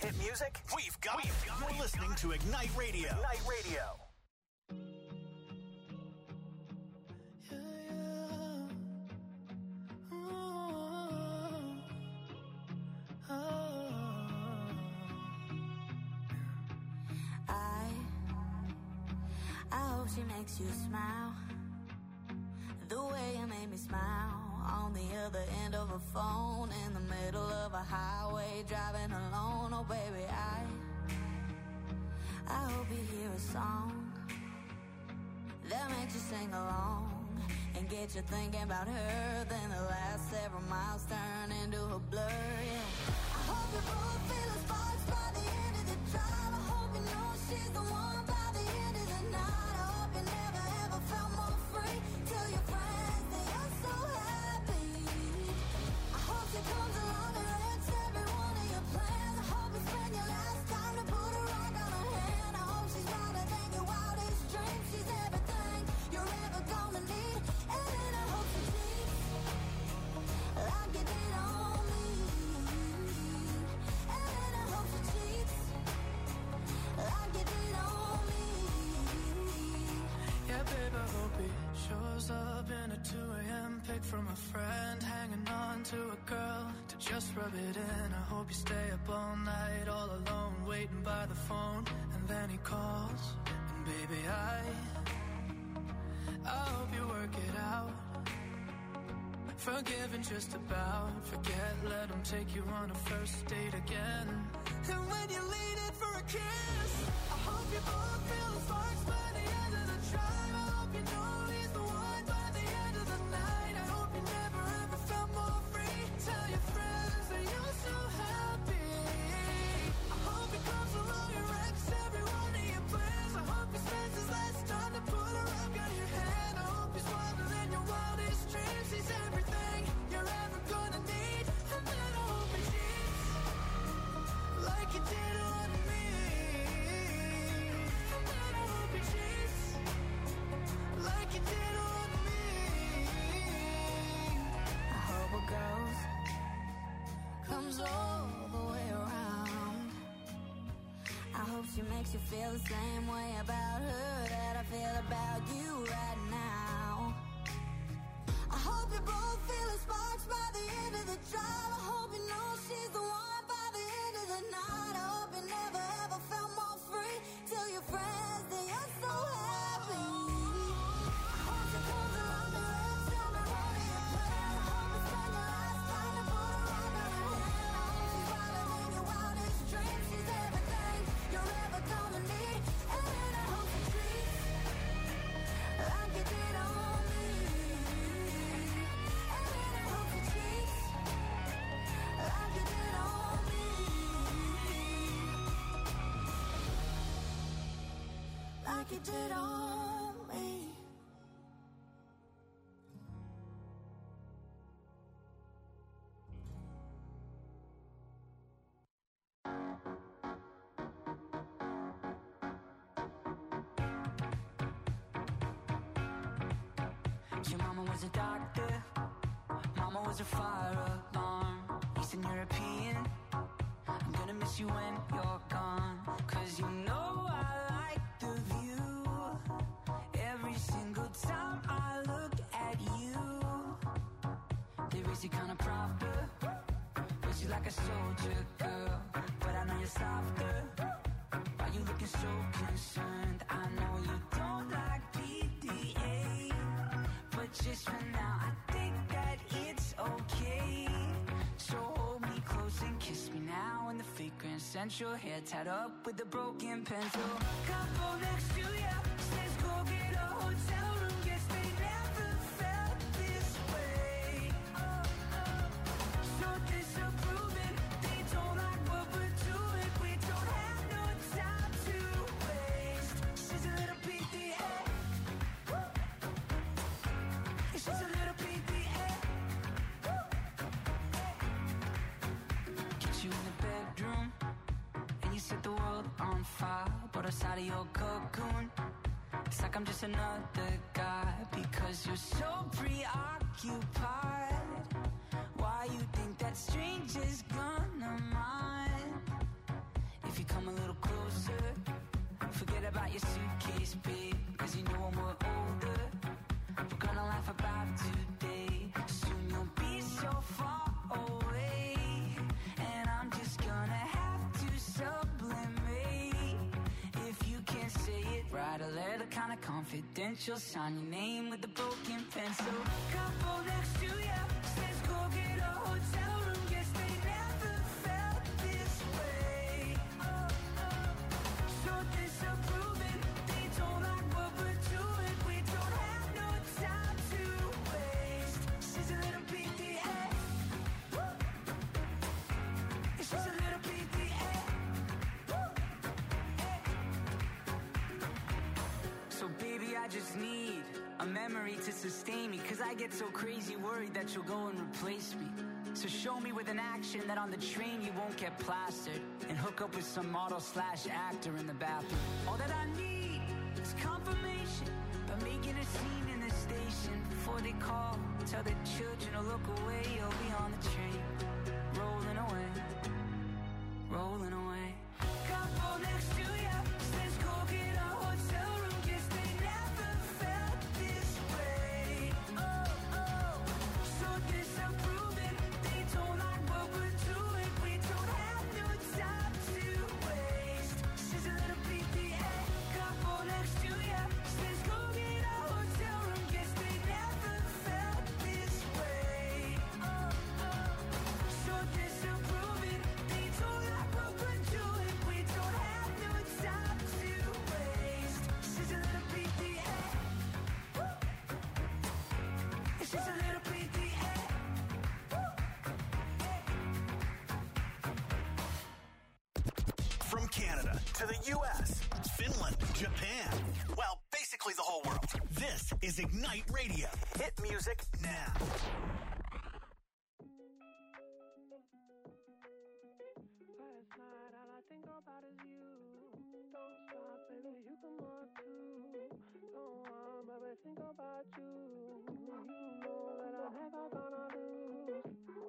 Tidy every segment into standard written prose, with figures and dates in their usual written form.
hit music? We've got it. You're listening to Ignite Radio. Ignite Radio. I hope she makes you smile the way you made me smile on the other end of a phone in the middle of a highway driving alone. Oh baby, I hope you hear a song that makes you sing along and get you thinking about her. Then the last several miles turn into a blur. Yeah. I hope you both feel the sparks by the end of the drive. I hope you know she's the one by the end of the night. I hope you never ever felt more free. Tell your friends that you're so happy. I hope she comes along and wrecks every one of your plans. I hope you spend your last time to put a rock on her hand. I hope she's wilder than your wildest dreams. She's everything you're ever gonna need. And then I hope she cheats like you did on me. And then I hope she cheats like you did on me. Yeah, babe, I hope he shows up in a 2 a.m. pic from a friend, hanging on to a girl to just rub it in. I hope you stay up all night, all alone, waiting by the phone, and then he calls, and baby, I hope you work it out. Forgiven just about, forget, let him take you on a first date again. And when you lean in for a kiss, I hope you both feel the sparks by the end of the drive. I hope you know he's the one by the end of the night. I hope you never ever felt more free. Tell your friends that you're so happy. I hope he comes along and wrecks every one of your plans. I hope he spends his last time to put a rock on your hand. I hope he's wilder than your wildest dreams. He's everything you're ever gonna need. And then I hope he cheats like you did on me. And then I hope he cheats like you did on me. I hope it goes, comes all the way around. I hope she makes you feel the same way about her that I feel about you right now. I hope you both feel the sparks by the end of the drive. I hope you know she's the one by the end of the night. I hope you never ever felt more free. Tell your friends that you're so happy. I hope she comes along and wrecks every one of your plans. I hope you spend your last time to put a rock on her hand. I hope she's wilder than your wildest dreams. She's everything you're ever gonna need. And then I hope she treats like you did on me. And then I hope she treats like you did on me. Like you did on me. Your mama was a doctor, mama was a fire alarm. Eastern European, I'm gonna miss you when you're gone. Cause you know I like the view. Every single time I look at you, they raise you kinda proper, raise you like a soldier girl. But I know you're softer. Why you looking so concerned? I know you don't like PDA, but just for now I think that it's okay. So hold me close and kiss me now in the fake Grand Central. Hair tied up with a broken pencil. Couple next to ya, let's go get a hotel room. Guess they never felt this way. So disapproving, they don't like what we're doing. We don't have no time to waste. She's a little PDA. She's a little PDA. Get you in the bedroom and you set the world on fire. But outside of your cocoon, it's like I'm just another guy. Because you're so preoccupied. Why you think that stranger's gonna mind? if you come a little closer. Forget about your suitcase, babe, cause you know when we're older, we're gonna laugh about today. Soon you'll be so far away, and I'm just gonna have to sublimate. If you can't say it, write a letter kinda confidential, sign your name with a broken pencil. Couple next to ya, says go get a hotel room. Guess they never felt this way. So disapproving, they don't like what we're doing. We don't have no time to waste. She's a little PDA. She's a little PDA. So baby, I just need a memory to sustain me, cause I get so crazy worried that you'll go and replace me. So show me with an action that on the train you won't get plastered, and hook up with some model/actor in the bathroom. All that I need is confirmation by making a scene in the station. Before they call, tell the children to look away. You'll be on the train, rolling away, rolling away. Couple next to ya, says go get a hotel room. Guess they never felt this way. So disapproving, they don't like what we're doing. We don't have no time to waste. She's a little PDA. Couple next to ya, says go get a hotel room. Guess they never felt this way. So disapproving, they don't like what we're doing. We don't have no time to waste. She's a little PDA. She's a little PDA. From Canada to the U.S., Finland, Japan, well, basically the whole world. This is Ignite Radio. Hit music now. Last night, all I think about is you. Don't stop, baby, you can walk too. Don't want, baby, think about you. You know that I'm never gonna lose.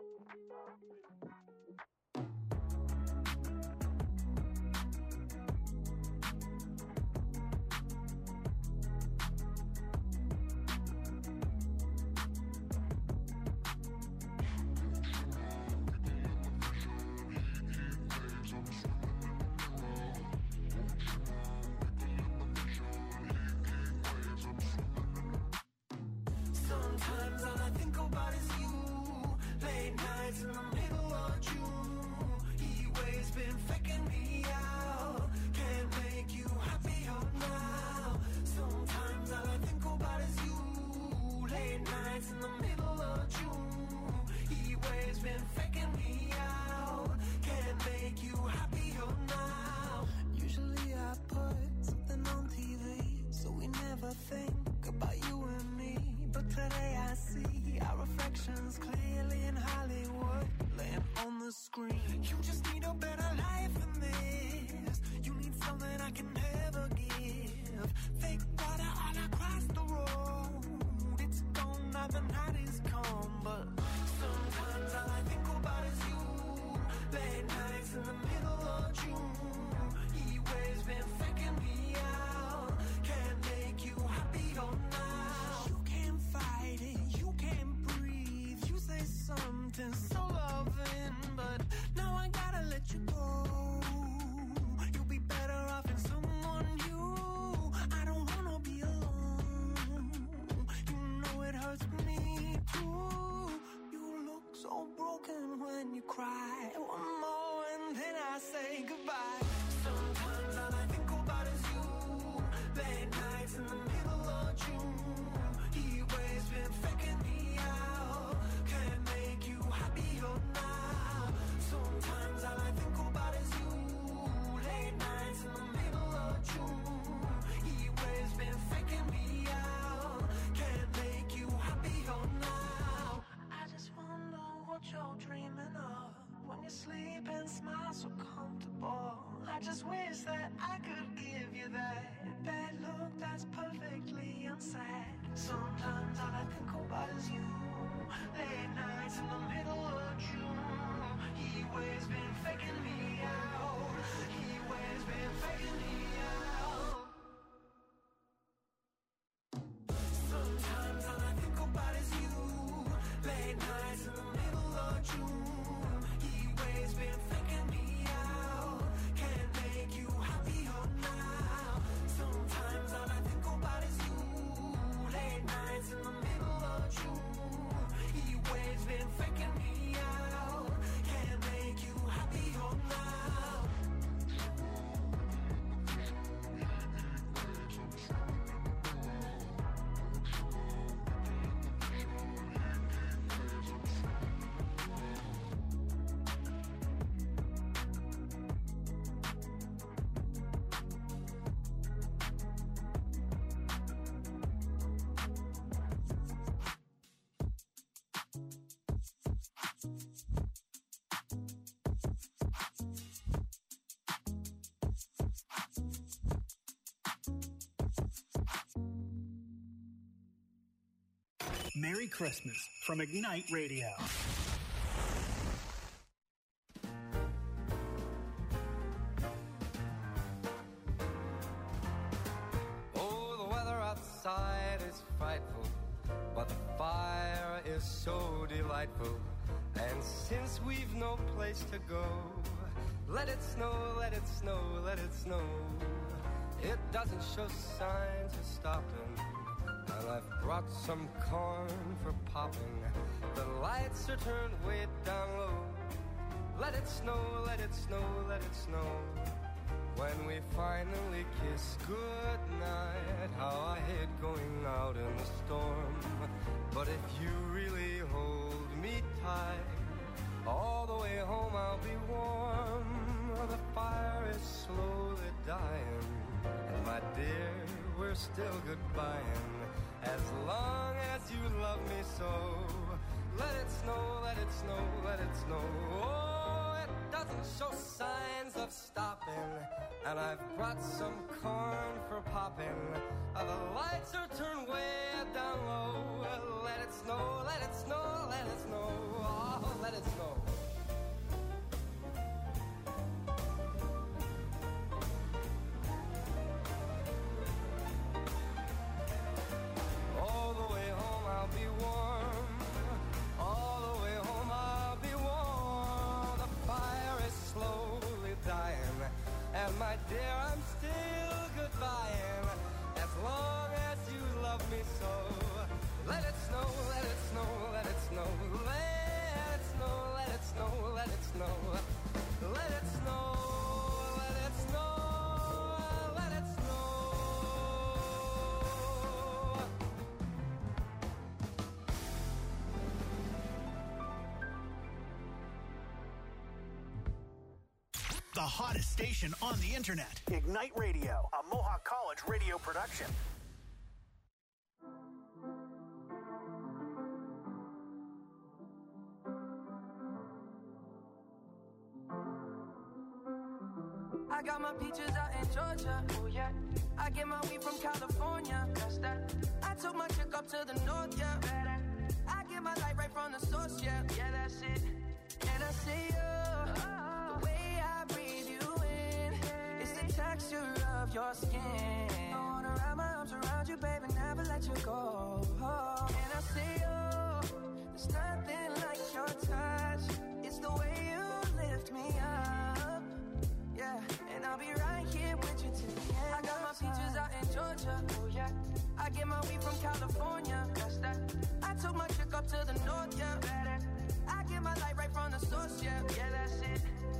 Sometimes all I think about is you. Late nights in the middle of June. Heat waves been faking me out. Can't make you happier now. Sometimes all I think about is you. Late nights in the middle of June. Heat waves been faking me out. Can't make you happier now. Usually I put something on TV, so we never think about you and me. But today I see our reflections clearly in Hollywood, laying on the screen. You just need a better life than this. You need something I can never give. Fake water all across the road. It's gone now, the night is come. But sometimes all I think about is you. Late nights in the middle of June. Heat waves been faking me out. Can't make you happier now. You can't fight it, you can't breathe. You say something so loving, but now I gotta let you go. You'll be better off in someone new. I don't wanna be alone. You know it hurts me too. You look so broken when you cry. One more and then I say goodbye. Sometimes all I think about is you. Late nights in the middle of June. Heat waves been faking me out. Can't make you happier now. Sometimes all I think about is you. Late nights in the middle of June. Heat waves been faking me out. Can't make you happier now. I just wonder what you're dreaming of when you sleep and smile so comfortable. I just wish that I could give you that bad look that's perfectly unsaid. Sometimes all I think about is you. Late nights in the middle of June. Heat waves been faking me out. Heat Merry Christmas from Ignite Radio. Oh, the weather outside is frightful, but the fire is so delightful. And since we've no place to go, let it snow, let it snow, let it snow. It doesn't show signs of stopping, and I've brought some corn for popping. The lights are turned way down low. Let it snow, let it snow, let it snow. When we finally kiss goodnight, how I hate going out in the storm. But if you really hold me tight, all the way home I'll be warm. The fire is slowly dying, and my dear, we're still goodbying. As long as you love me so, let it snow, let it snow, let it snow. Oh, it doesn't show signs of stopping, and I've brought some corn for popping. The lights are turned way down low. Let it snow, let it snow, let it snow. Oh, let it snow. All the way home I'll be warm. All the way home I'll be warm. The fire is slowly dying, and my dear, I'm still goodbying. As long as you love me so, let it snow, let it snow, let it snow. Let it snow, let it snow, let it snow. Let it snow, let it snow, let it snow. The hottest station on the internet. Ignite Radio, a Mohawk College radio production. I got my peaches out in Georgia, oh yeah. I get my weed from California, that's that. I took my chick up to the north, yeah. I get my light right from the source, yeah. Yeah, that's it. And I see you, the way I breathe you in, it's the texture of your skin. I wanna wrap my arms around you, baby, never let you go. And I see you, there's nothing like your touch. It's the way you lift me up. Yeah, and I'll be right here with you till the end. I got my peaches out in Georgia, oh yeah. I get my weed from California, that's that. I took my chick up to the north, yeah. I get my light right from the source, yeah. Yeah, that's it.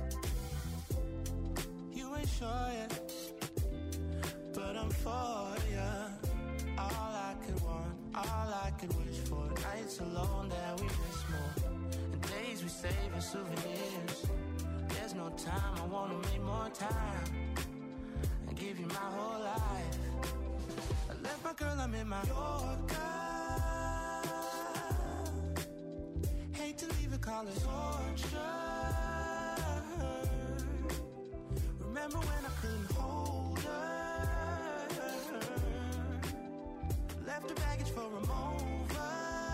You ain't sure yet, but I'm for ya. All I could want, all I could wish for. Nights alone that we miss more, and days we save as souvenirs. There's no time, I wanna make more time and give you my whole life. I left my girl, I'm in my Yorker. Hate to leave it, call it torture. Remember when I couldn't hold her? Left her baggage for a mover.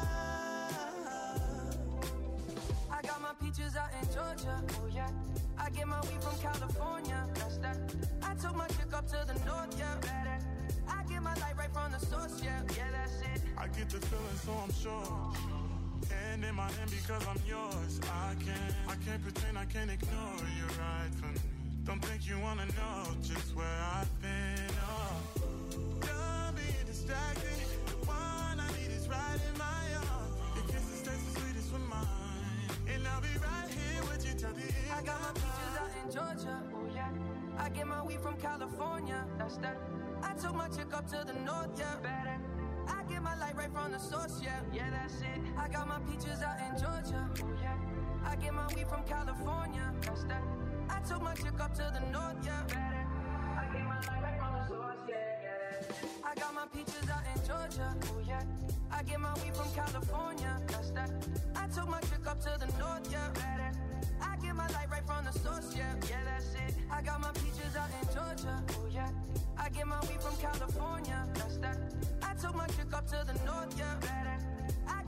I got my peaches out in Georgia, oh yeah. I get my weed from California, that's that. I took my chick up to the north, yeah. I get my light right from the source, yeah. Yeah, that's it. I get the feeling, so I'm sure. Hand in my hand because I'm yours. I can't pretend, I can't ignore you right from me. Don't think you wanna know just where I've been. Oh, don't be distracted. The one I need is right in my arms. Your kisses taste the sweetest with mine, and I'll be right here with you till the end. I got my peaches out in Georgia, oh yeah. I get my weed from California, that's that. I took my chick up to the north, yeah. I get my light right from the source, yeah. Yeah, that's it. I got my peaches out in Georgia, oh yeah. I get my weed from California, that's that. I took my chick up to the north, yeah. I get my light right from the source, yeah. I got my peaches out in Georgia, oh yeah. I get my weed from California, that's that. I took my chick up to the north, yeah. I get my light right from the source, yeah. Yeah, that's it. I got my peaches out in Georgia, oh yeah. I get my weed from California, that's that. I took my chick up to the north, yeah. I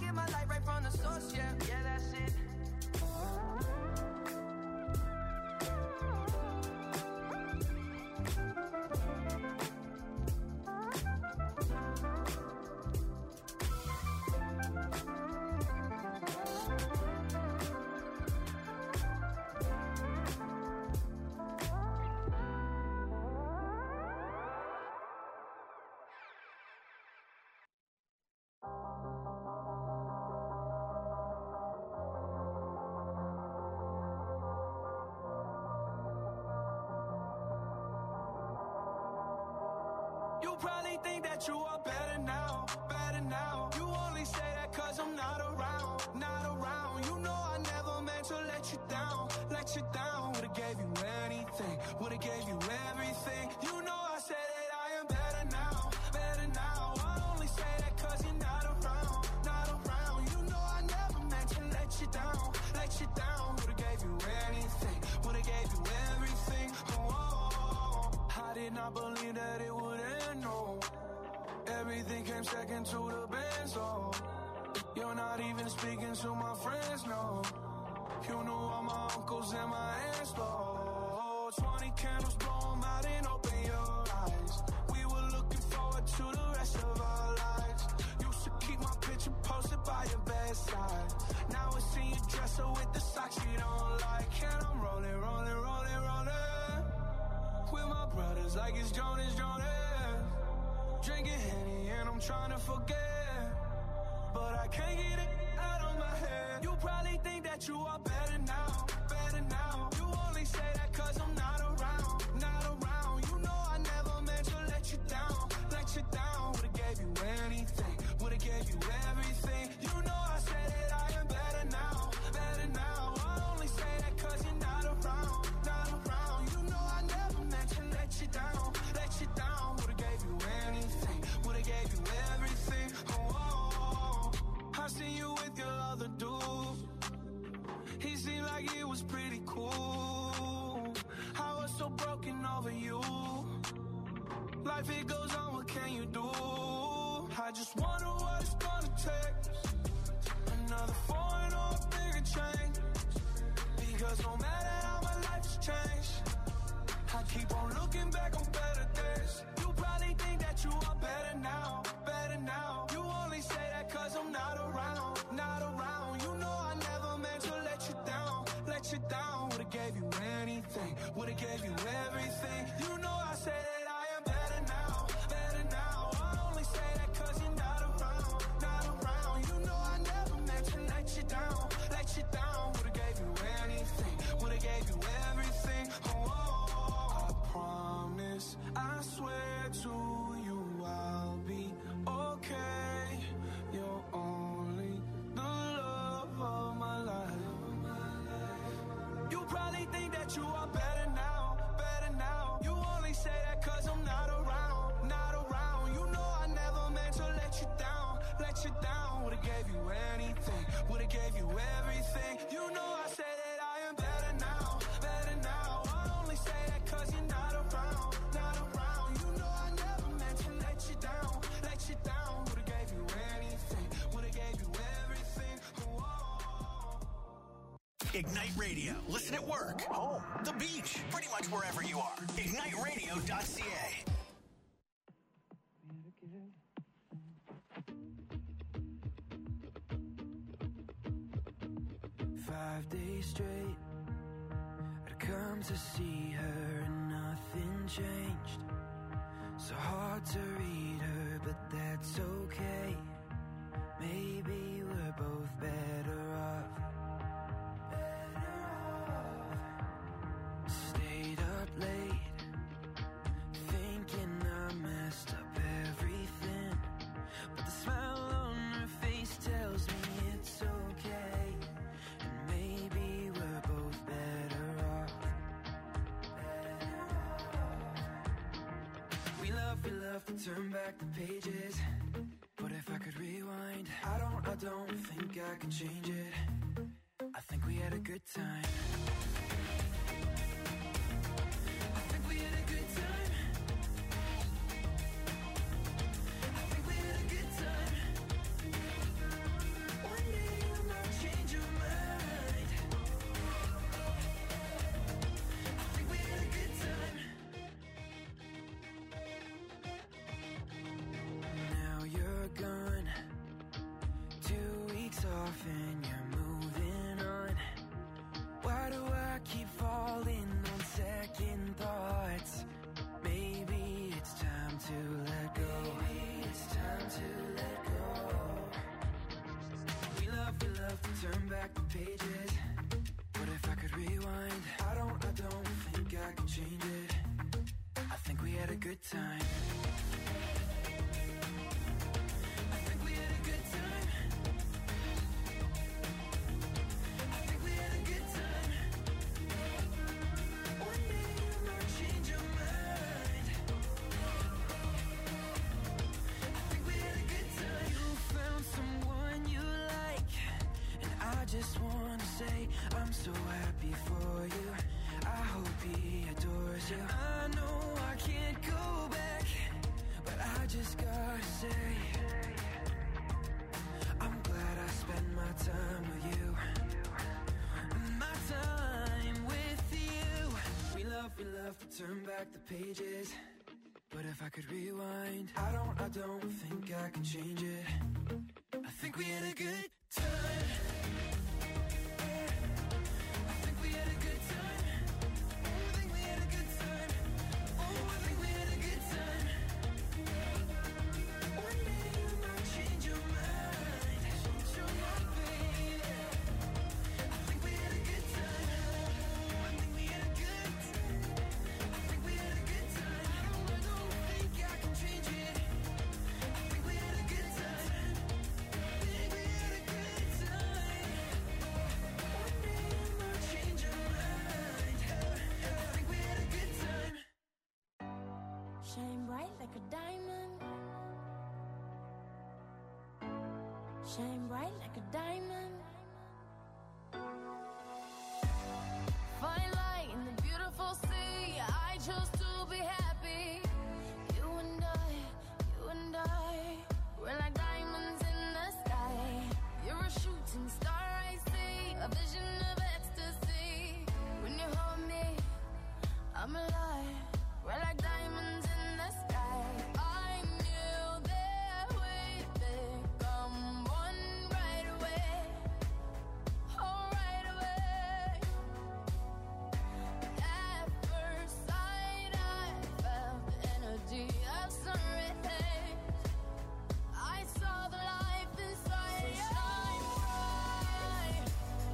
You probably think that you are better now, better now. You only say that cause I'm not around, not around. You know I never meant to let you down, let you down. Would've gave you anything, would've gave you everything. You know I said that I am better now, better now. I only say that cause you're not around, not around. You know I never meant to let you down, let you down. Would've gave you anything, would've gave you everything. Oh, I did not believe that it would end, no. Everything came second to the Benz, oh. You're not even speaking to my friends, no. You knew all my uncles and my aunts, oh. 20 candles, blow 'em out and open your eyes. We were looking forward to the rest of our lives. Used to keep my picture posted by your bedside. Now I see you dress her with the socks you don't like. And I'm rolling, rolling, rolling, rolling with my brothers like it's Jonas, Jonas. Drinking Henny and I'm trying to forget, but I can't get it out of my head. You probably think that you are better now, better now. You only say that cause I'm not around, not around. You know I never meant to let you down, let you down. Would've gave you anything, would've gave you everything. You know I said that I am better now, better now. I only say that cause you're not around, not around. You know I never meant to let you down, let you down. Would've gave you anything, would've gave you everything. Oh, I seen you with your other dude. He seemed like it was pretty cool. I was so broken over you. Life it goes on, what can you do? I just wonder what it's gonna take. Another foreign or a bigger change. Because no matter how my life has changed, I keep on looking back on better days. You probably think that you are better now, better now. You only say that cause I'm not around, not around. You know I never meant to let you down, let you down. Would've gave you anything, would've gave you everything. You know I said that I am better now, better now. I only say that cause you're not around, not around. You know I never meant to let you down, let you down. Would've gave you anything, would've gave you everything. Oh, I promise, I swear to you I'll be okay. You're only the love of my life. You probably think that you are better now, better now. You only say that cause I'm not around, not around. You know I never meant to let you down, let you down. Would've gave you anything, would've gave you everything. You know I say that I am better now, better now. I only say that cause you're not around, not around. You know I never meant to let you down, let you down. Would've gave you anything, would've gave you everything. Whoa. Ignite Radio. Listen at work, home, the beach, pretty much wherever you are. IgniteRadio.ca. 5 days straight, I'd come to see her and nothing changed. So hard to read her, but that's okay. Maybe we're both better off. Stayed up late, thinking I messed up everything. But the smile on her face tells me it's okay. And maybe we're both better off. We love to turn back the pages. But if I could rewind, I don't think I can change it. I think we had a good time. I think we had a good time. I think we had a good time. One day you might change your mind. I think we had a good time. Now you're gone, 2 weeks off and you're moving on. Why do I keep falling on second thoughts? Maybe it's time to let go. Maybe it's time to let go. We love to turn back the pages. But if I could rewind, I don't think I can change it. I think we had a good time. turn back the pages, but if I could rewind, I don't think I can change it. I think we had a good time. I think we had a good time. Oh, I think we had a good time. Oh, I think we had a good time. One day you might change your mind. Change your mind, baby. I think we had a good time. I think we had a good time. I think we had a good time. I don't think I can change it. I think we had a good time. I think we had a good time. One day you might change your mind. I think we had a good time. Shine bright like a diamond. Shine bright like a diamond. Find light in the beautiful sea. I chose to be happy. You and I, we're like diamonds in the sky. You're a shooting star, I see, a vision of ecstasy. When you hold me, I'm alive. We're like diamonds in the sky. I knew that we'd become one right away. Oh, right away. At first sight, I felt the energy of sun rays. I saw the life inside you. Shine bright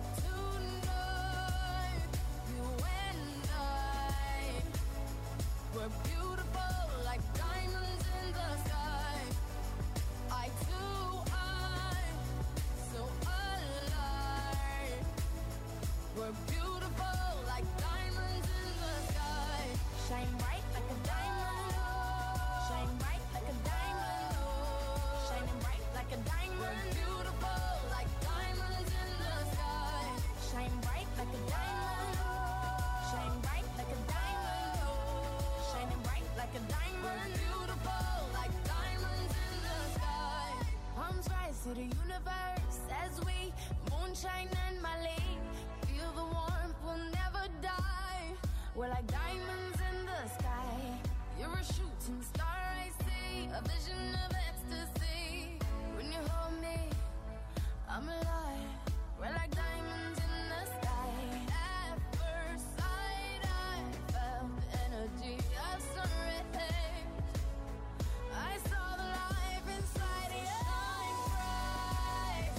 tonight. You and I, we're beautiful like diamonds in the sky. I too, I'm so alive. We're beautiful like diamonds in the sky. Shine bright like a diamond. Shine bright like a diamond. Shining bright like a diamond. We're beautiful like diamonds in the sky. Shine bright like a diamond. Shine bright like a diamond. Shining bright like a diamond. We're beautiful like diamonds in the sky. Palms rise to the universe as we moonshine and Mali. Feel the warmth, we'll never die. We're like diamonds in the sky. You're a shooting star, I see, a vision of ecstasy. When you hold me, I'm alive. We're like diamonds in the sky. At first sight, I felt the energy of sun rays. I saw the life inside you. Shine bright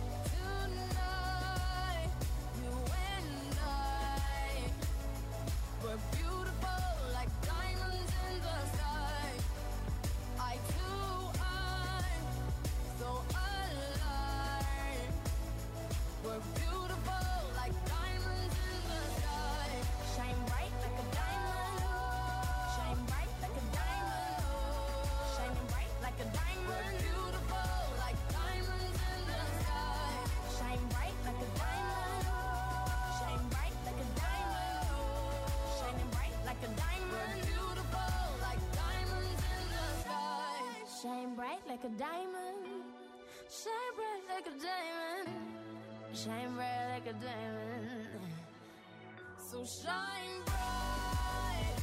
tonight. You and I, we're beautiful like diamonds in the sky. I too, I'm so alive. We're beautiful like diamonds in the sky. Shine bright like a diamond. Shine bright like a diamond. Shining bright like a diamond. We're beautiful like diamonds in the sky. Shine bright like a diamond. Shine bright like a diamond. Shining bright like a diamond. We're beautiful like diamonds in the sky. Shine bright like a diamond. Shine bright like a diamond. Shine bright like a diamond. So shine bright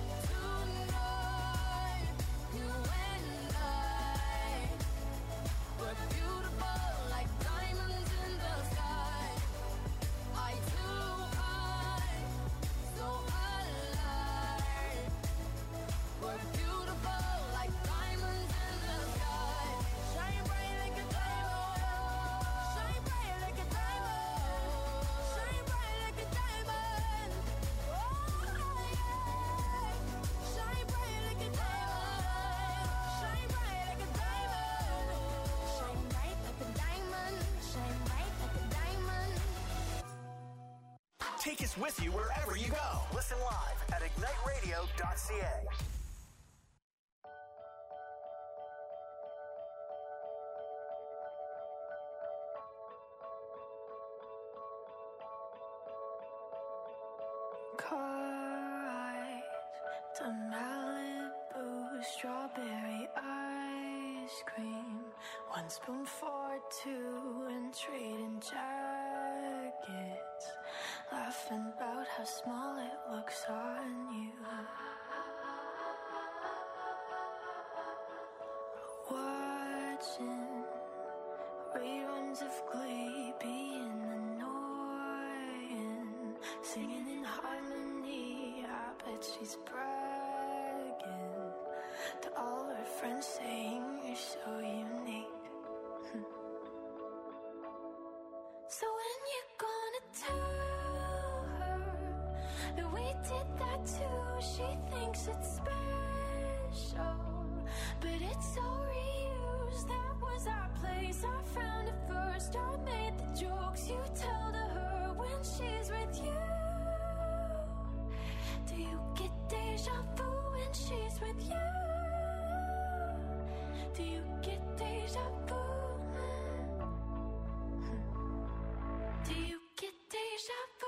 tonight. You and I, we're beautiful like diamonds in the sky. I too, I'm so alive. We're beautiful like diamonds in the sky. Shine bright like a diamond. Shine bright like a diamond. Shine bright like a diamond. Oh, yeah. Shine bright like a diamond. Shine bright like a diamond. Shine bright like a diamond. Shine bright like a diamond. Take us with you wherever you go. Listen live at igniteradio.ca. Car eyes to Malibu, strawberry ice cream. 1 spoon for two and trading jackets. laughing about how small it looks on you. Watching reruns of Glee being annoying, singing in harmony. I bet she's bragging to all her friends, saying you're so unique. So when you gonna tell her that we did that too? She thinks it's special, but it's so reused. That was our place, I found it first. I made the jokes you tell to her when she's with you. Do you get deja vu when she's with you? Do you get deja vu? Do you get deja vu?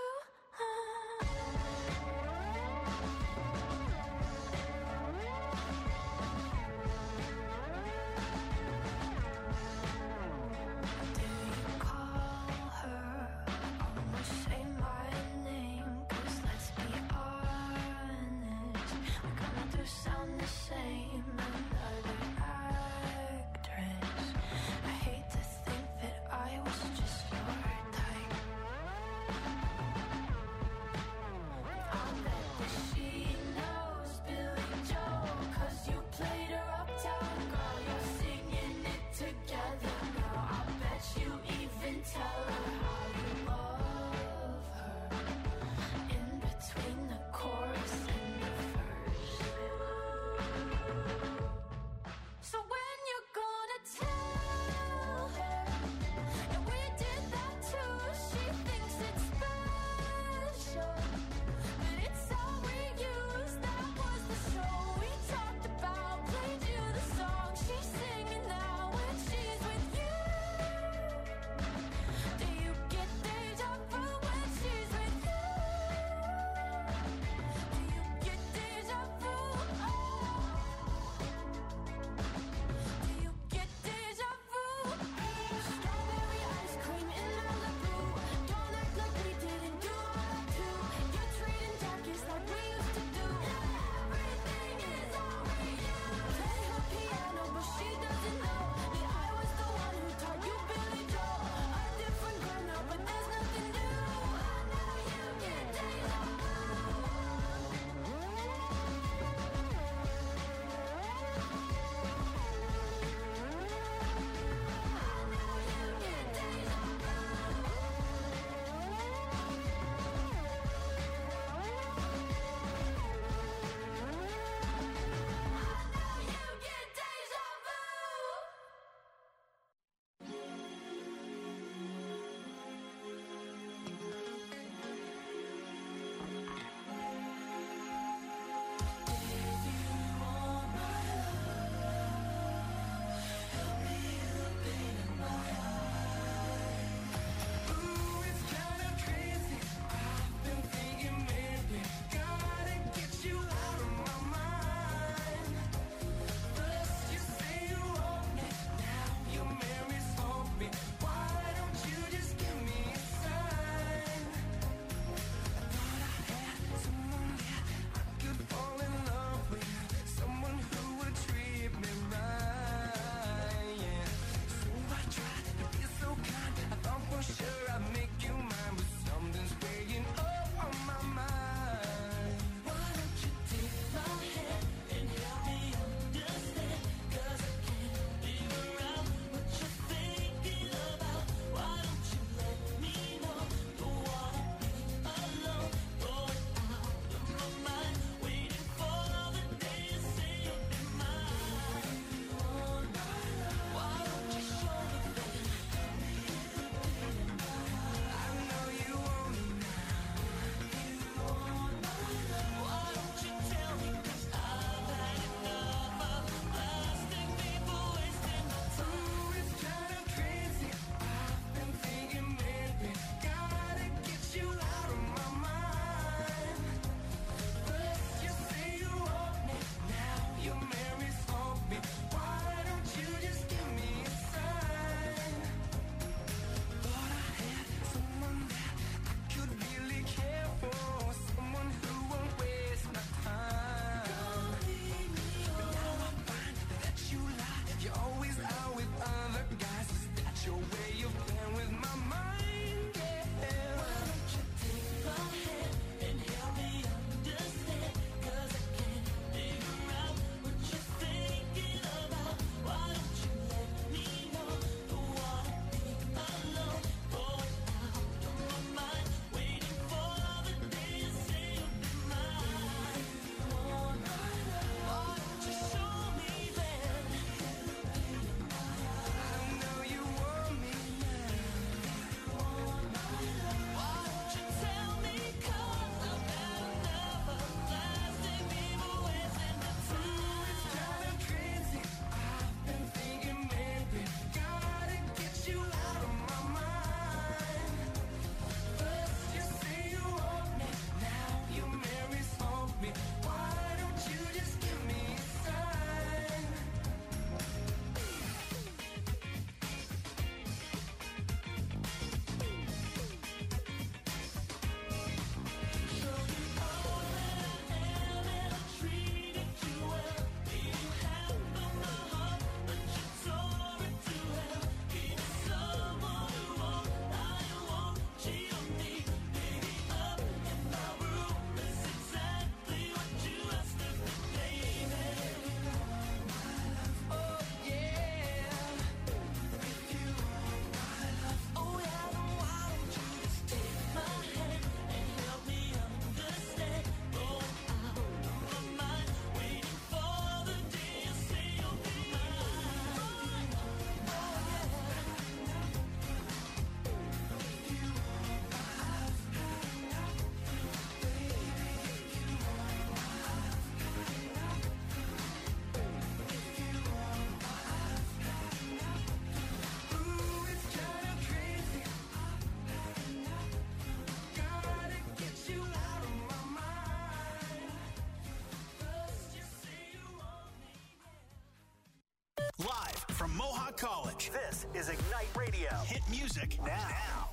college. This is Ignite Radio. Hit music now.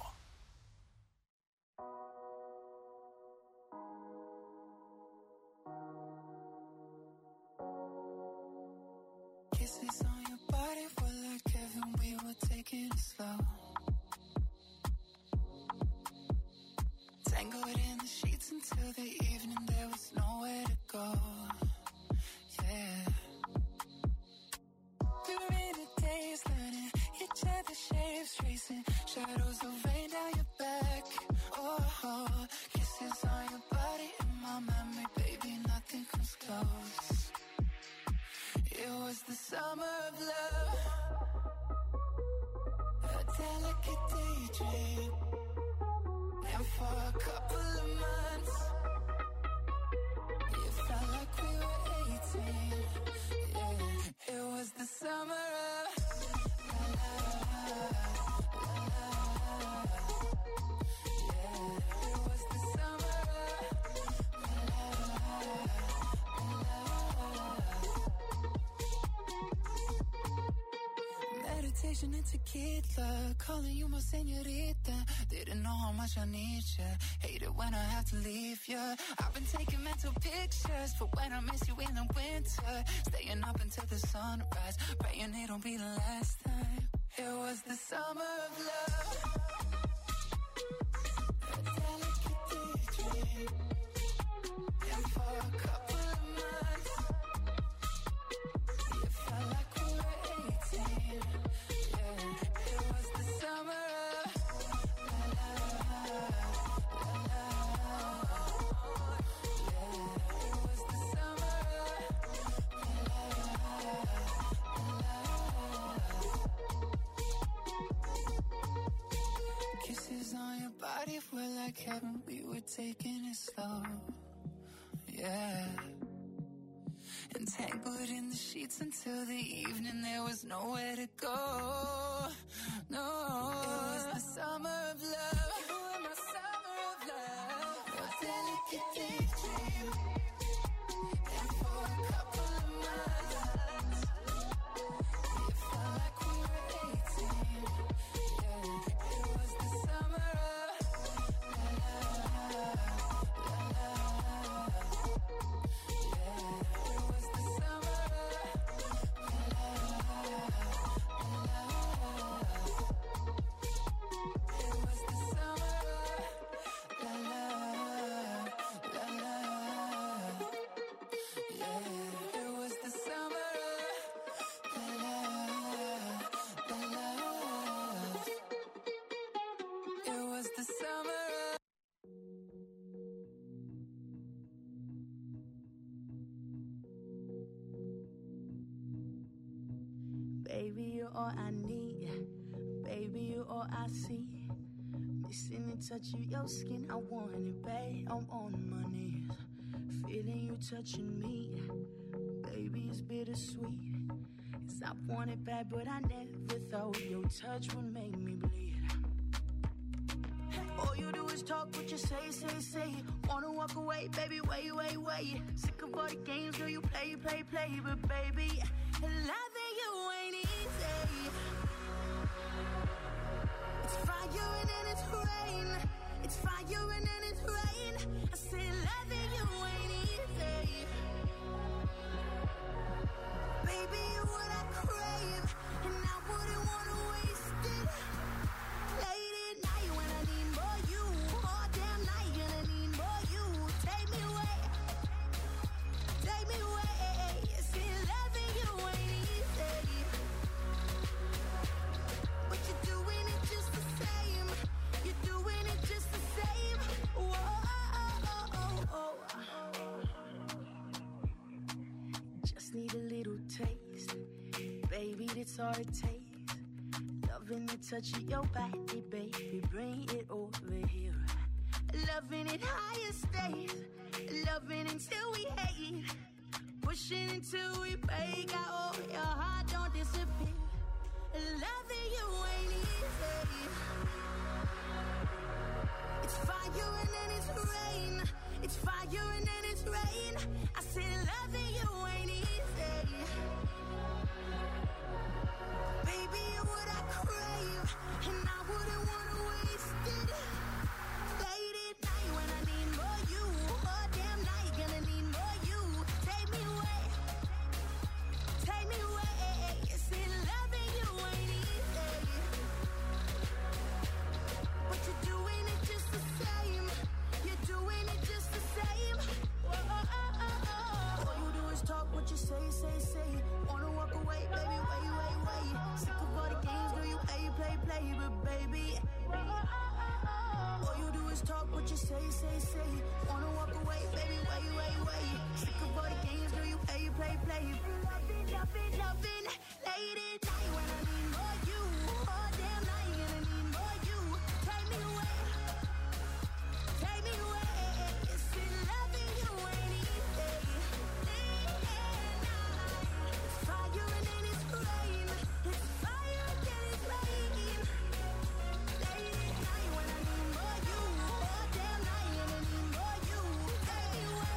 Kisses on your body were like heaven, we were taking it slow. Tangled in the sheets until the evening, there was nowhere to go. Yeah. We were in a daze, learning each other's shapes, tracing shadows of rain down your back. Oh, kisses on your body in my memory, baby, nothing comes close. It was the summer of love, a delicate daydream. And for a couple of months, it felt like we were 18. Yeah, it was the summer of la la la la. Yeah, it was the summer of la la la. Meditation and tequila, calling you my señorita. Didn't know how much I need you. Hate it when I have to leave you. I've been taking mental pictures for when I miss you in the winter. Staying up until the sunrise, praying it'll be the last time. It was the summer of love, a delicate daydream. And for a couple of months, it felt like we were 18. Yeah, it was the summer of on your body were like heaven, we were taking it slow. Yeah. Entangled in the sheets until the evening, there was nowhere to go. No, it was the summer of love. You were my summer of love, a delicate daydream. And for a couple of months, it felt like we were 18. Yeah, it was the summer of la la la la. Yeah, it was the summer of la la la. It was the summer of la la la. Yeah, it was the summer of la la. It was the summer of Baby, you're all I need. Baby, you're all I see. Missing the touch of your skin, I want it, babe. I'm on my knees, feeling you touching me. Baby, it's bittersweet. 'Cause I want it bad, but I never thought your touch would make me bleed. All you do is talk, what you say. Wanna walk away, baby, wait. Sick of all the games, girl, you play. But baby, loving you ain't easy. It's fire and then it's rain. It's fire and then it's rain. I say loving you ain't easy. Baby, you're what I crave, and I wouldn't wanna waste it. Late at night when I need more you, all damn night and I need more you. Take me away. See, loving you ain't easy, but you're doing it just the same. You're doing it just the same. Whoa. Just need a little taste, baby, that's all it takes. Loving the touch of your body, baby, bring it over here. Loving it higher stays, loving until we hate, pushing until we break out. Oh, your heart don't disappear. Loving you ain't easy. It's fire and then it's rain. It's fire and then it's rain. I said loving you ain't easy. Baby, is talk what you say. Wanna walk away, baby, wait. Sick of all the games, girl, you play. Loving, late at night when I need more you. All damn night and I need more you. Take me away. It's been loving you ain't easy. It's fire and then it's rain. It's fire and then it's rain. Late at night when I need more you. All damn night and I need more you. Take me away.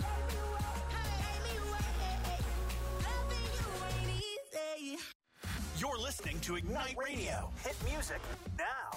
Loving you ain't easy. You're listening to Ignite Radio. Hit music now.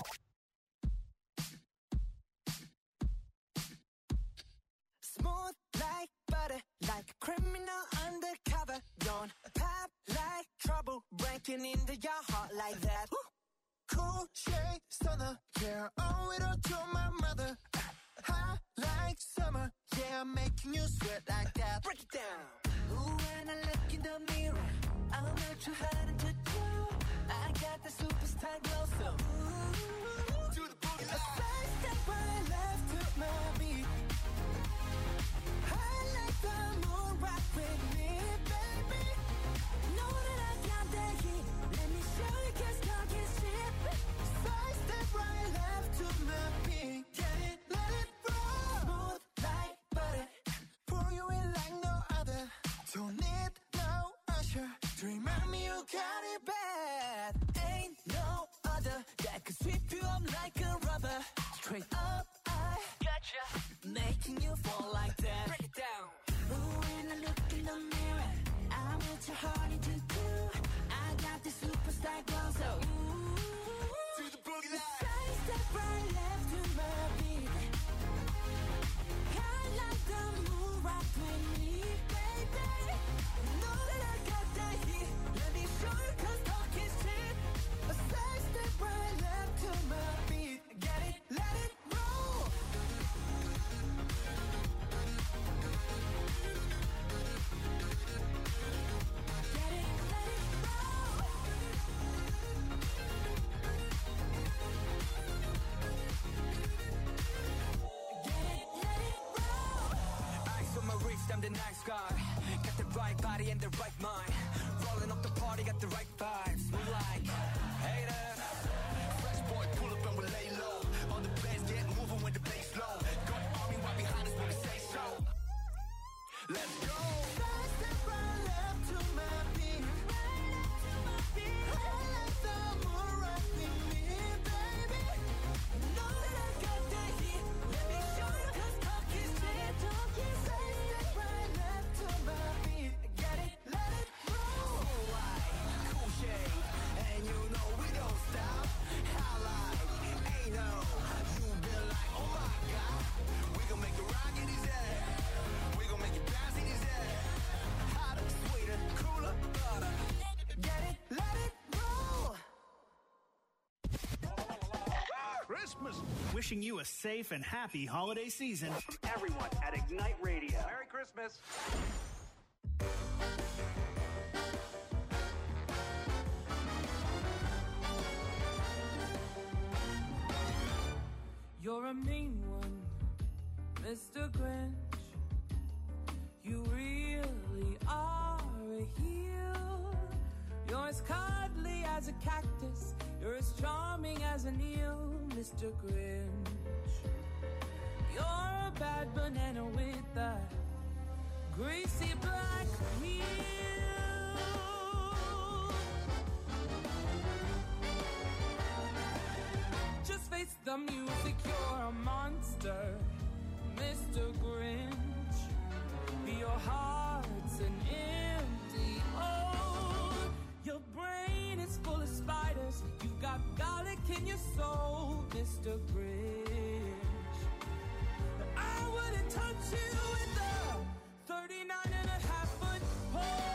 Smooth like butter, like a criminal undercover. Don't pop like trouble, breaking into your heart like that. Cool shade stunner, yeah, owe it all to my mother. Hot like summer, yeah, I'm making you sweat like that. Break it down. Ooh, when I look in the mirror, I'm not too hard to do. I got the superstar glow, so ooh, Do the boogie a side step right left to my beat. I like the moon rock with me, baby. Know that I got that heat. Let me show you 'cause talk is cheap. Side step right left to my beat. Get it, let it roll. Smooth like butter. Pour you in like no other. Don't need no usher to remind me you got it bad. Ain't no other that could sweep you up like a rubber. Straight up, I gotcha, making you fall like that. Break it down. Ooh, when I look in the mirror, I'm what you're hard to do. I got the superstar glow, so ooh, Do the boogie line. side step right left to my beat. I like the moon rock with me, baby. Know that I got that heat. Let me show you 'cause talk is cheap. A side step right left to my beat. Get it, let it roll. Get it, let it roll. Get it, let it roll. Ice on my wrist, I'm the nice guy. Got the right body and the right mind. Rolling up the party, got the right vibes. Move like haters. Fresh boy, pull up and we lay low. All the bands get moving when the bass low. Got army right behind us when we say so. Let's go. Side step right left to my beat. I like the moon rock with me, baby. Know that I got that heat. Let me show you 'cause talk is cheap. Side step right left to my beat. Get it, let it roll. Cool shade, and you know we don't stop. How like, ain't no, you been like, oh my god. We gon' make the rock in his head. We gon' make it bounce in his head. Hotter, sweeter, cooler, butter. Get it, let it roll. Christmas. Wishing you a safe and happy holiday season. Everyone at Ignite Radio. Merry Christmas. You're a mean one, Mr. Grinch. You really are a heel. You're as cuddly as a cactus. You're as charming as an eel, Mr. Grinch. You're a bad banana with a greasy black peel. Just face the music, you're a monster, Mr. Grinch. Your heart's an empty hole. Your brain is full of spiders. You got garlic in your soul, Mr. Grinch. I wouldn't touch you with a 39.5-foot pole.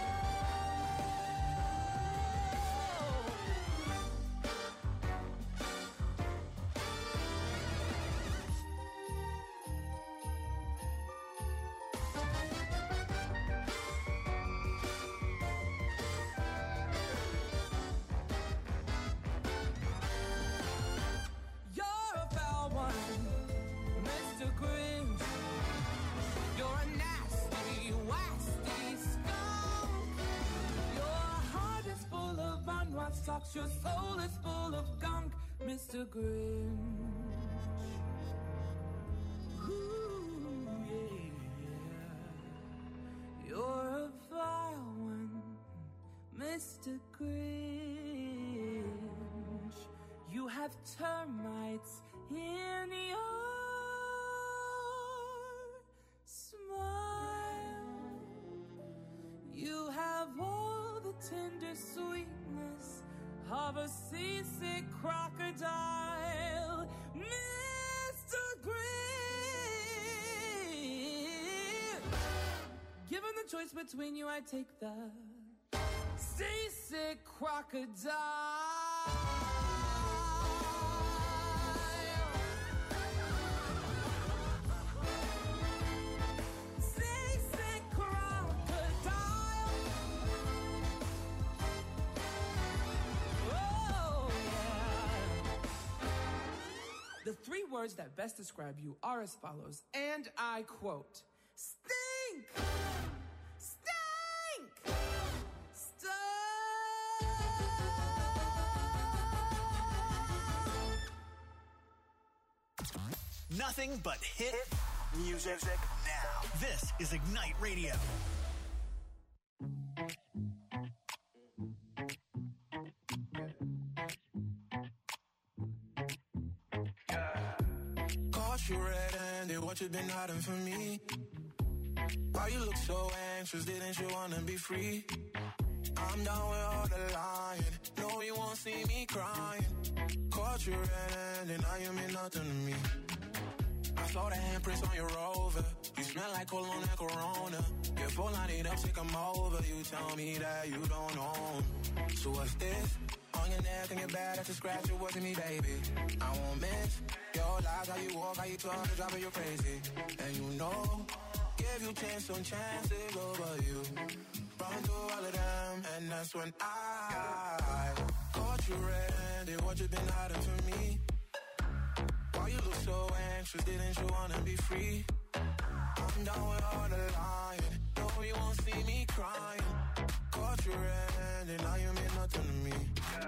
You're a foul one, smart talks, your soul is full of gunk, Mr. Grinch. Ooh, yeah. You're a vile one, Mr. Grinch. You have termites in your smile. You have all the tender sweetness of a seasick crocodile, Mr. Grinch. Given the choice between you, I take the seasick crocodile. The three words that best describe you are as follows, and I quote, stink! Stink! Stink! Nothing but hit music now. This is Ignite Radio. You red-handed, what you been hiding from me? Why you look so anxious, didn't you wanna be free? I'm down with all the lying, no you won't see me crying. Caught you red-handed, now you mean nothing to me. I saw the handprints on your Rover, you smell like cologne and Corona. Your phone line it up, take them over, you tell me that you don't own. So what's this? On your neck and your back, that's a scratch, it wasn't me, baby. I won't miss your lies, how you walk, how you talk, it's driving you crazy. And you know, give you chance on chances over you. Run through all of them, and that's when I caught you red-handed, what you been hiding from me? Why you look so anxious, didn't you wanna be free? I'm down with all the lying, no you won't see me crying. Caught you red-handed, now you mean nothing to me.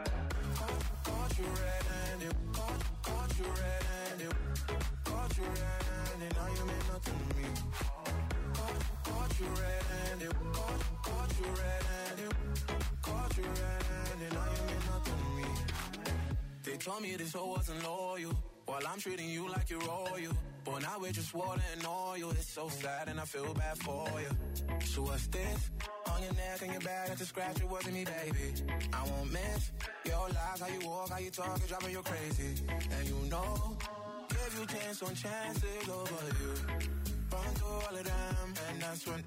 Caught you red-handed, caught you red-handed, caught you red-handed, now you mean nothing to me. Caught you red-handed, caught you red-handed, caught you red-handed, now you mean nothing to me. They told me this hoe wasn't loyal, while I'm treating you like you're royal. But now we're just water and oil, it's so sad and I feel bad for you. So what's this? On your neck and your back, that's a scratch, it wasn't me, baby. I won't miss your lies, how you walk, how you talk, it's driving you crazy. And you know, give you chance on chances over you. Run through all of them, and that's when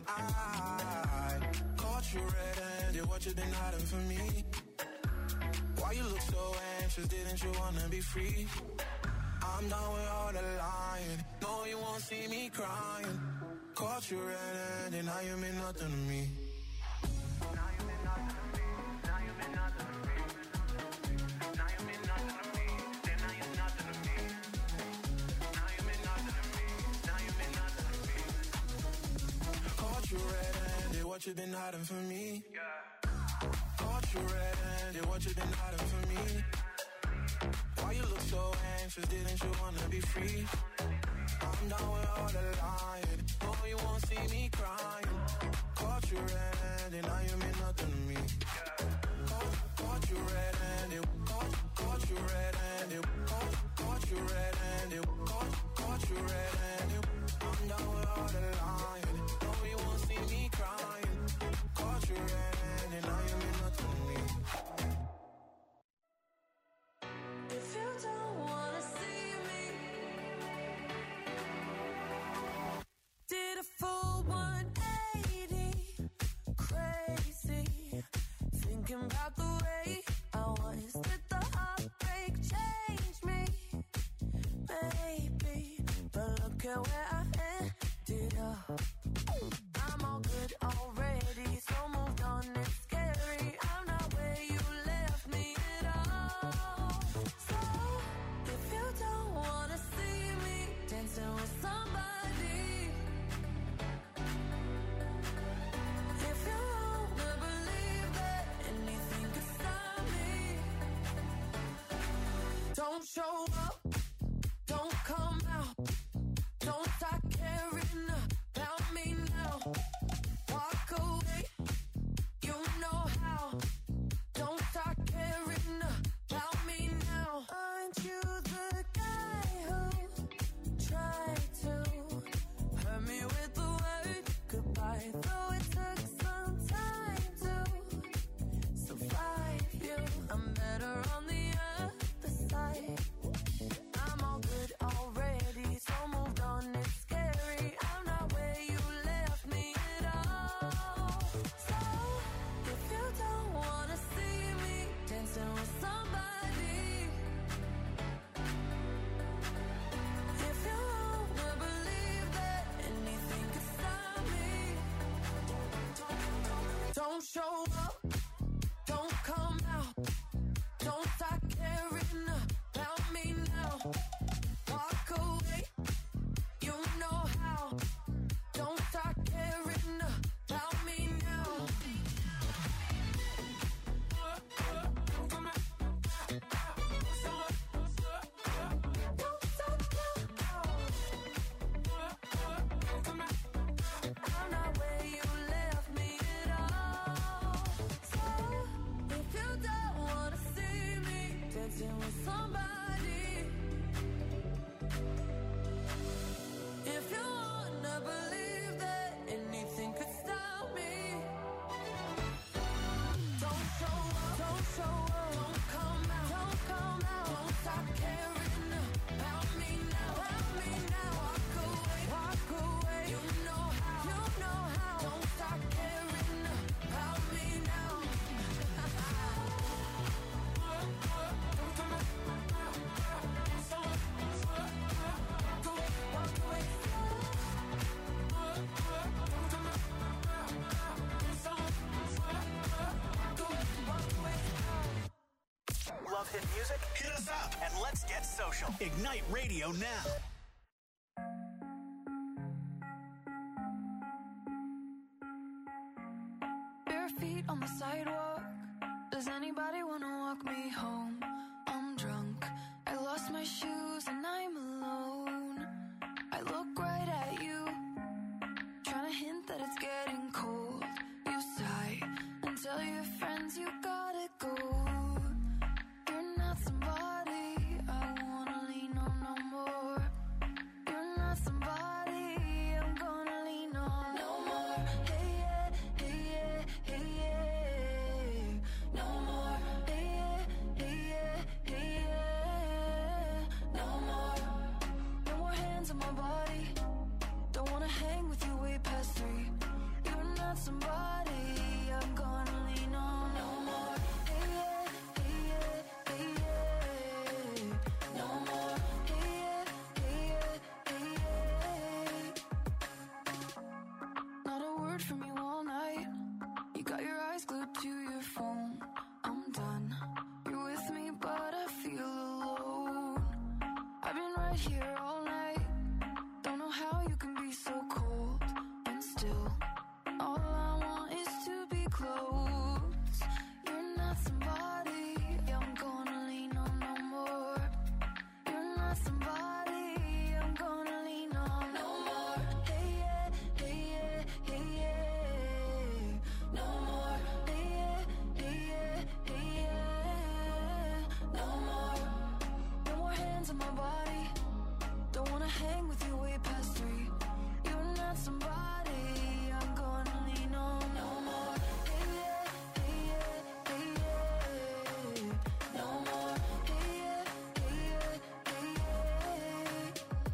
I caught you red-handed, what you been hiding from me? Why you look so anxious, didn't you wanna be free? I'm done with all the lying, no you won't see me crying. Caught you red-handed, now you mean nothing to me. Now you mean nothing to me, now you mean nothing to me. Now you mean nothing to me, then now you're nothing to me. Now you mean nothing to me, now you mean nothing to me. Caught you red-handed, what you been hiding from me? Caught you red-handed, what you been hiding from me? Why you look so anxious, didn't you wanna be free? I'm down with all the lying, no you won't see me crying. Caught you red-handed, now you mean nothing to me. Caught you red-handed, caught you red-handed, caught you red-handed, caught you red-handed. I'm down with all the lying, no you won't see me crying. Caught you red-handed, now you mean nothing to me. If you don't wanna see me, did a full 180, crazy, thinking about the way I was. Did the heartbreak change me? Maybe, but look at where I ended up. I'm all good already, so moved on, it's scary. I'm not where you left me at all. So, if you don't wanna see me dancing with somebody, if you wanna believe that anything could stop me, dancing with somebody. If you wanna believe that anything could stop me, don't show up, don't show up, don't come out, don't come out, don't stop caring about me now, walk away, you know how, don't stop caring about me now. Love hit music? Hit us up and let's get social. Ignite Radio now. Bare feet on the sidewalk. Does anybody wanna walk me home? I'm drunk. I lost my shoes and I'm alone. I look right at you, trying to hint that it's getting cold. You sigh and tell your friends you gotta go. You're not somebody I wanna lean on no more. You're not somebody I'm gonna lean on no more. Hey yeah, hey yeah, hey yeah. No more. Hey yeah, hey yeah, hey yeah. No more. No more hands on my body. Don't wanna hang with you way past 3. You're not somebody I'm gonna lean on no more. Hey yeah, hey yeah, hey yeah. No more. Hey yeah, hey yeah, hey yeah. Not a word from you all night. You got your eyes glued to your phone. I'm done. You're with me, but I feel alone. I've been right here all night. Don't know how you can be so cold and still. All I want is to be close. You're not somebody I'm gonna lean on no more. You're not somebody I'm gonna lean on no more. Hey yeah, hey yeah, hey yeah. No more. Hey yeah, hey yeah, hey yeah. No more. No more hands on my body. Don't wanna hang with you way past 3. You're not somebody I'm gonna lean on no more. Hey yeah, hey yeah, hey yeah. No more. Hey yeah, hey yeah, hey yeah.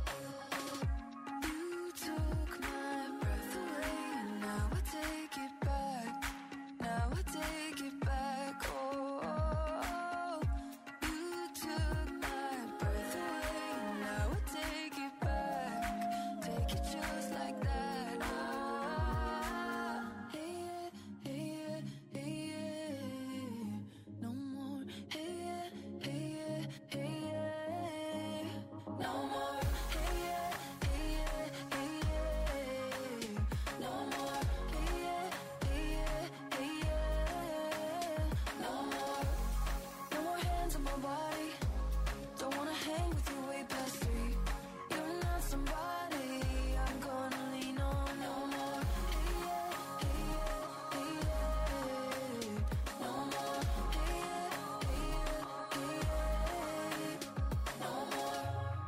You took my breath away, and now I take it back. Now I take it back. Oh, you took my breath away, and now I take it back. Take it just like that. Hey yeah, hey yeah, hey yeah. No more. Hey yeah, hey yeah, hey yeah. No more. Hey yeah, hey yeah, hey yeah. No more. Hey yeah, hey yeah, hey yeah. No more. No more hands on my body. Don't wanna hang with you way past 3. You're not somebody I'm gonna lean on no more. Hey yeah, hey yeah, hey yeah. No more. Hey yeah, hey yeah, hey yeah. No more.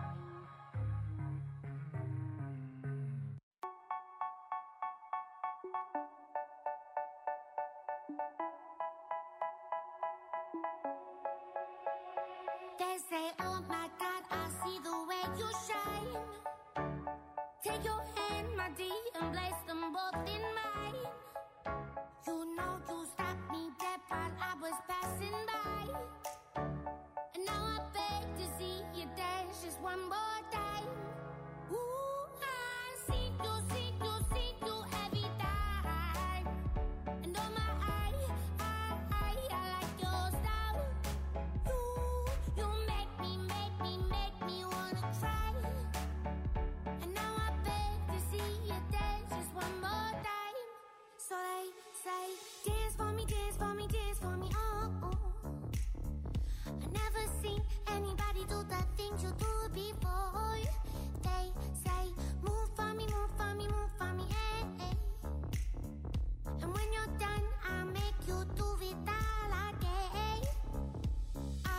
They say, oh my God, I see the way you shine. Take your hand, my dear, and place them both in mine. You know you stopped me dead while I was passing by. And now I beg to see you dance just one more time. Ooh, I see you every time. And oh my, I like your style. You make me wanna cry. And now I beg to see you dance just one more time. So they say, dance for me, dance for me, dance for me, oh, oh. I never seen anybody do the things you do before. They say, move for me, move for me, move for me, eh, eh. And when you're done, I'll make you do it all again. I said,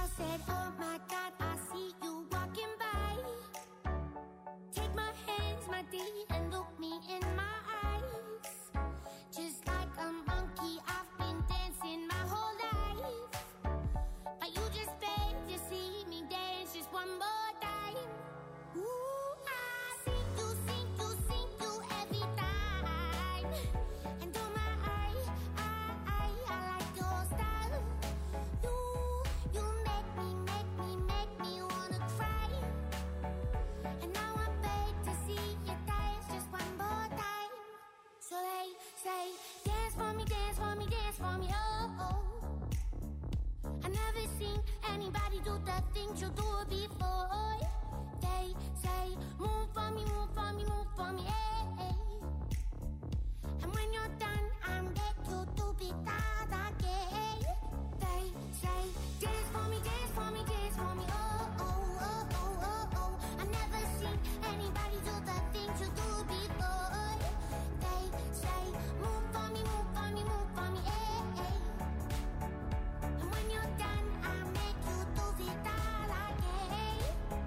Oh my God, I see you walking by. Take my hands, my dear, and look me in my eyes. Just like a monkey, I've been dancing my whole life. But you just beg to see me dance just one more time. Ooh, I see you every time. And oh my, I like your style. You make me wanna cry. And now I beg to see you dance just one more time. So they say, dance for me, dance for me, dance for me, oh, oh. I never seen anybody do the things you do before. They say, move for me, move for me, move for me, hey, hey. And when you're done, I'm beg you to be that again. They say, dance for me, dance for me, dance for me, oh, oh, oh, oh, oh, oh. I never seen anybody do the things you do before. They say, move for me, move for me, move for me, hey, hey. And when you're done, I make you do it all again.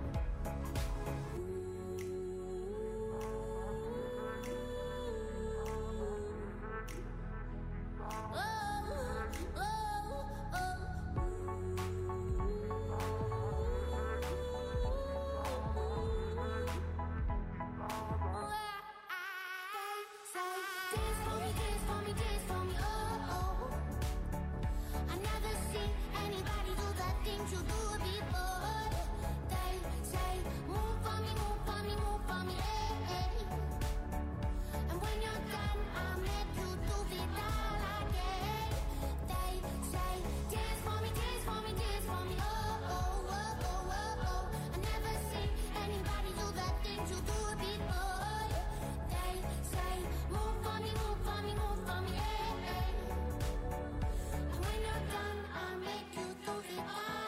Oh, oh, oh. Say, dance for me, dance for me, dance for me, oh, oh. I never seen anybody do the things you do